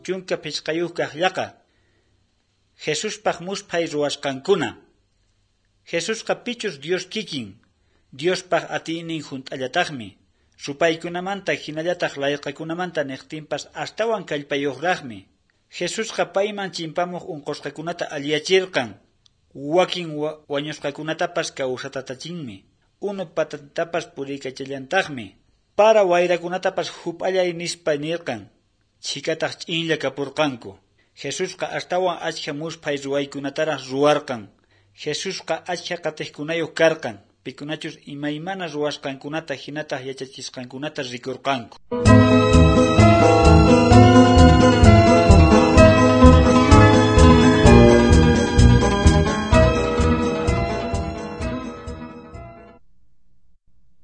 chunka pichqayuq kaqllaqa Jesuspaq musphay ruwasqankuna. Jesusqa pichus Dios kikin, Diospaq atinin junt'allataqmi, supaykunamanta hinallataq layqakunamanta niqtinpas astawan kallpayuqraqmi. Jesusqa payman chimpamuq unqusqakunata alliyachirqan, wakin wañusqakunatapas kawsatatachinmi, unu patatitapas puriykachallantaqmi, para wayrakunatapas hup'allay nispa nirqan, chikataq ch'inlla kapurqanku. Jesusqa astawan achka musphay ruwaykunataraq ruwarqan. Jesusqa achka qatiqkunayuq karqan, pikunachus imaymana ruwasqankunata hinataq yachachisqankunata rikurqanku.